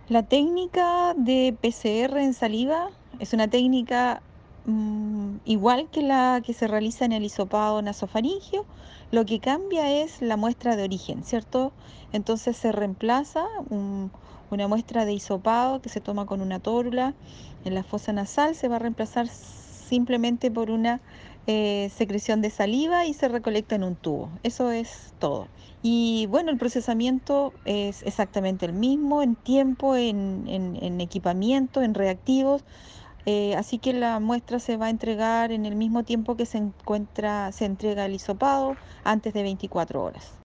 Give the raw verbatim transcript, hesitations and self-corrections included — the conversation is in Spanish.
La técnica de P C R en saliva es una técnica mm, igual que la que se realiza en el hisopado nasofaríngeo. Lo que cambia es la muestra de origen, ¿cierto? Entonces se reemplaza un- una muestra de hisopado que se toma con una tórula en la fosa nasal, se va a reemplazar simplemente por una eh, secreción de saliva y se recolecta en un tubo. Eso es todo. Y bueno, el procesamiento es exactamente el mismo en tiempo, en, en- en equipamiento, en reactivos, eh, así que la muestra se va a entregar en el mismo tiempo que se encuentra, se entrega el hisopado, antes de veinticuatro horas.